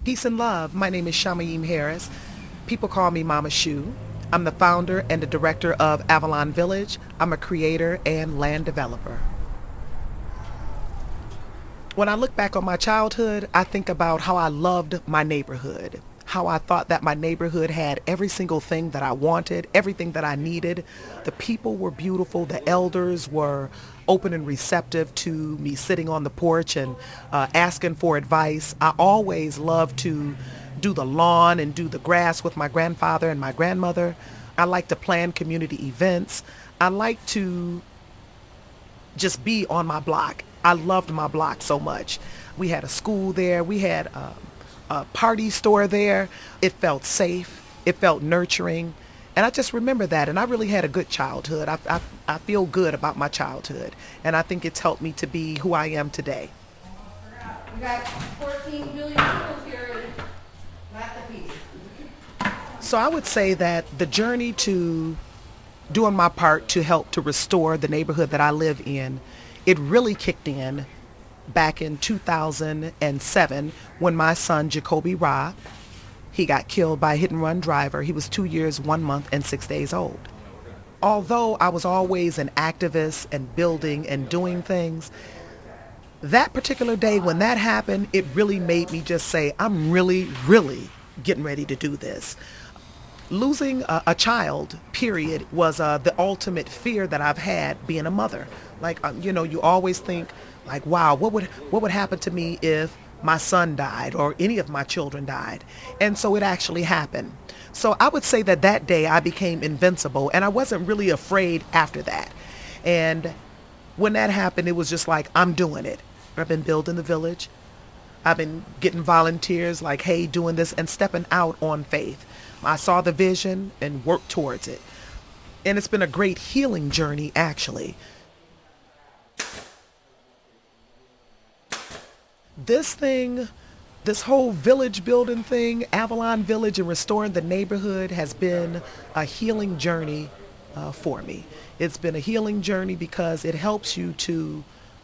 Peace and love. My name is Shamayim Harris. People call me Mama Shu. I'm the founder and the director of Avalon Village. I'm a creator and land developer. When I look back on my childhood, I think about how I loved my neighborhood, how I thought that my neighborhood had every single thing that I wanted, everything that I needed. The people were beautiful. The elders were open and receptive to me sitting on the porch and asking for advice. I always loved to do the lawn and do the grass with my grandfather and my grandmother. I like to plan community events. I like to just be on my block. I loved my block so much. We had a school there. We had a party store there. It felt safe. It felt nurturing. And I just remember that. And I really had a good childhood. I feel good about my childhood. And I think it's helped me to be who I am today. We got 14 million schools here at the piece. So I would say that the journey to doing my part to help to restore the neighborhood that I live in, it really kicked in back in 2007 when my son, Jacoby Ra, he got killed by a hit-and-run driver. He was 2 years, 1 month, and 6 days old. Although I was always an activist and building and doing things, that particular day when that happened, it really made me just say, I'm really, really getting ready to do this. Losing a child, period, was the ultimate fear that I've had being a mother. Like, you always think, like, wow, what would happen to me if my son died or any of my children died? And so it actually happened. So I would say that that day I became invincible, and I wasn't really afraid after that. And when that happened, it was just like, I'm doing it. I've been building the village. I've been getting volunteers like, hey, doing this and stepping out on faith. I saw the vision and worked towards it. And it's been a great healing journey, actually. This whole village building thing, Avalon Village and restoring the neighborhood has been a healing journey for me. It's been a healing journey because it helps you to,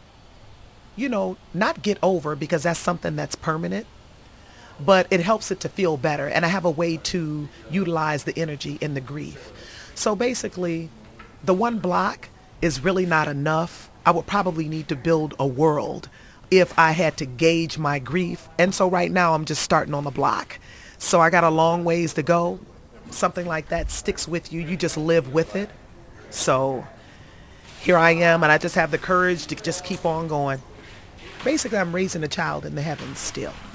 not get over, because that's something that's permanent, but it helps it to feel better. And I have a way to utilize the energy in the grief. So basically, the one block is really not enough. I would probably need to build a world if I had to gauge my grief. And so right now I'm just starting on the block. So I got a long ways to go. Something like that sticks with you. You just live with it. So here I am, and I just have the courage to just keep on going. Basically, I'm raising a child in the heavens still.